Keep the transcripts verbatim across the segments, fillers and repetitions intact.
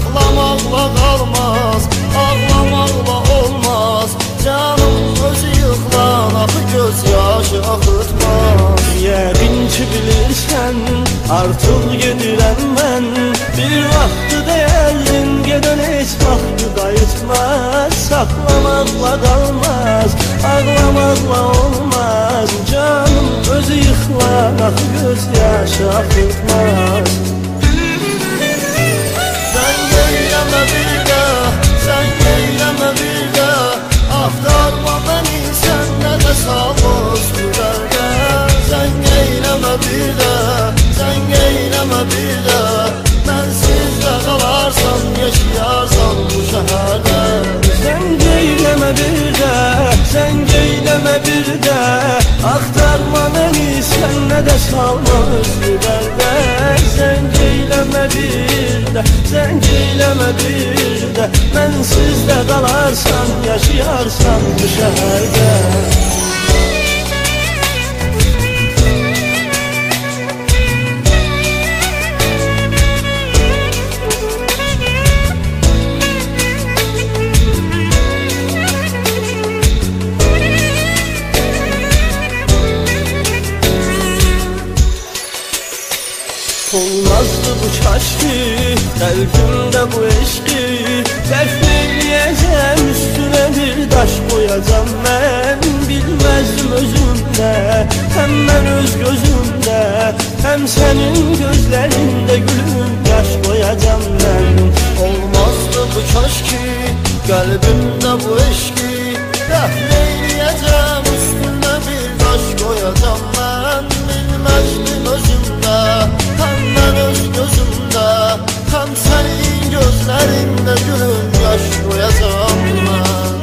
Ağlamaqla qalmaz, ağlamaqla olmaz. Canım özü yıxılan axı göz yaşı axıtmaz. Yəqin ki bilirsən, artıq gedirəm mən. Bir vaxtı deyəldin, gedən heç vaxtı qayıtmaz. Saxlamaqla qalmaz, ağlamaqla olmaz. Canım özü yıxılan axı göz yaşı axıtmaz. Sən eyləmə bir də, sən eyləmə bir də. Axtarma məni səndə də salmış gülərdə. Sən eyləmə bir də, sən eyləmə bir də. Mənsiz də qalarsan, yaşayarsan bu şəhərdə. Sən eyləmə bir də, sən eyləmə bir də. Axtarma məni səndə də salma özlü dərdə. Sən eyləmə bir də, sən eyləmə bir də. Mənsiz də qalarsan, yaşayarsan bu şəhərdə. Olmazdı bu çaşkı, kalbimde bu eşki. Defneleyeceğim, üstüne bir taş koyacağım ben. Bilmezdim özümde, hem ben öz gözümde. Hem senin gözlerinde gülüm yaş koyacağım ben. Olmazdı bu çaşkı, kalbimde bu eşki. Defneleyeceğim, üstüne bir taş koyacağım ben. Bilmezdim özümde, hem ben öz gözümde. Hem senin gözlerinde gülüm yaş koyacağım ben.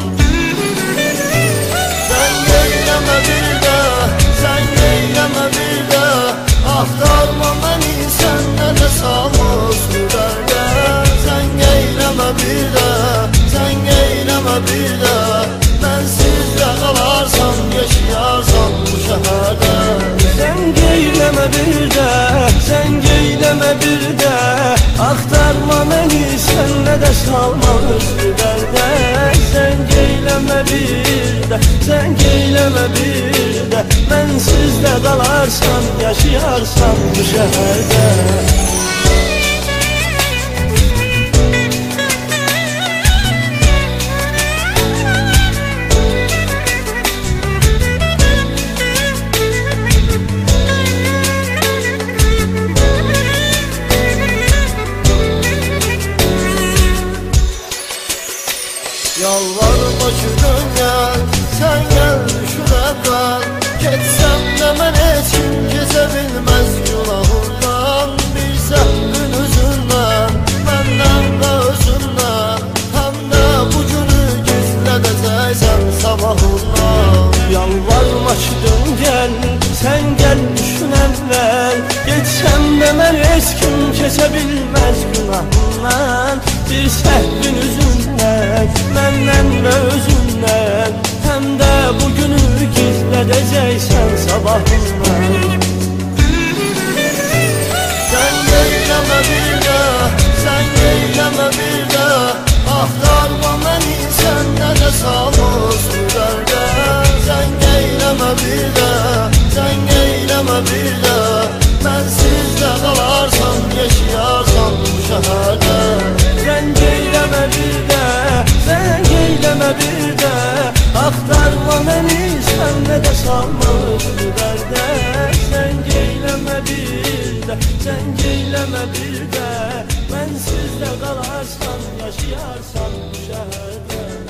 Sen eyleme bir de, sen eyleme bir de. Axtarma məni səndə də salmış gülərdə. Sen eyleme bir de, sen eyleme bir de. Mənsiz də qalarsan, yaşayarsan bu şəhərdə. Sen eyleme bir de, sen eyleme bir de. Axtarma məni səndə də salma özlü dərdə. Sen eyleme bir de, sen eyleme bir de. Mənsiz də qalarsan, yaşayarsan bu şəhərdə. Yalvarma şükür gel, sen gel düşün evvel. Geçsem de mən heç kim keçə bilməz günahından. Bir səhvin üzündən, məndən və özündən. Həm də bu günü gizlədəcəksən sabahından. Yalvarma şükür gel, sen gel düşün evvel. Geçsem de mən heç kim keçə bilməz günahından. Bir səhvin üzündən, məndən və özündən. Həm də bu günü gizlədəcəksən sabahından. Sen eyleme bir de, sen eyleme bir de. Axtarma məni səndə də salmış gülərdə. Sen eyleme bir de, sen eyleme bir de. Mənsiz də qalarsan, yaşayarsan bu şəhərdə. Sen eyleme bir de, sen eyleme bir de. Axtarma məni səndə də salma özlü dərdə. Sen eyleme bir de, sen eyleme bir de. Mənsiz də qalarsan, yaşayarsan bu şəhərdə.